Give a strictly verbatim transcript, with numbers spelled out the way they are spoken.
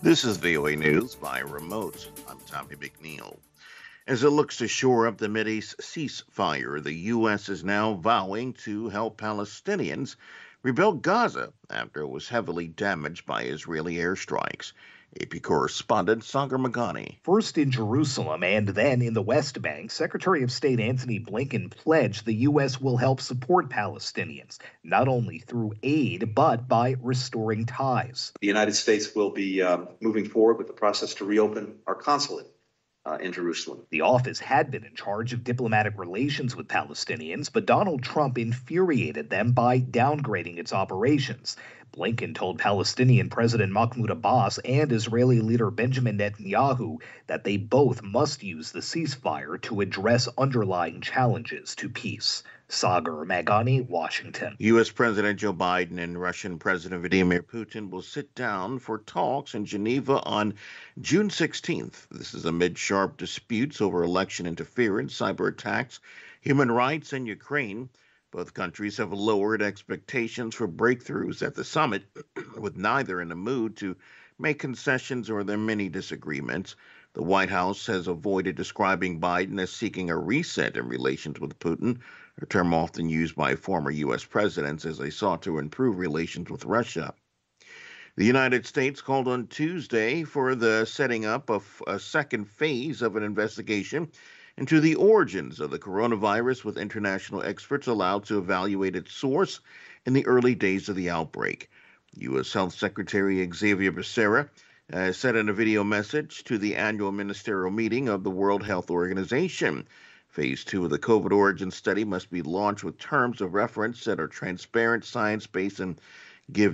This is V O A News by remote. I'm Tommy McNeil. As it looks to shore up the Mideast ceasefire, the U S is now vowing to help Palestinians rebuild Gaza after it was heavily damaged by Israeli airstrikes. A P correspondent Sagar Magani. First in Jerusalem and then in the West Bank, Secretary of State Antony Blinken pledged the U S will help support Palestinians, not only through aid, but by restoring ties. The United States will be um, moving forward with the process to reopen our consulate uh, in Jerusalem. The office had been in charge of diplomatic relations with Palestinians, but Donald Trump infuriated them by downgrading its operations. Blinken told Palestinian President Mahmoud Abbas and Israeli leader Benjamin Netanyahu that they both must use the ceasefire to address underlying challenges to peace. Sagar Magani, Washington. U S. President Joe Biden and Russian President Vladimir Putin will sit down for talks in Geneva on June sixteenth. This is amid sharp disputes over election interference, cyber attacks, human rights, and Ukraine. Both countries have lowered expectations for breakthroughs at the summit, with neither in the mood to make concessions or there are many disagreements. The White House has avoided describing Biden as seeking a reset in relations with Putin, a term often used by former U S presidents as they sought to improve relations with Russia. The United States called on Tuesday for the setting up of a second phase of an investigation into the origins of the coronavirus, with international experts allowed to evaluate its source in the early days of the outbreak. U S. Health Secretary Xavier Becerra uh, said in a video message to the annual ministerial meeting of the World Health Organization. Phase two of the COVID origin study must be launched with terms of reference that are transparent, science-based, and give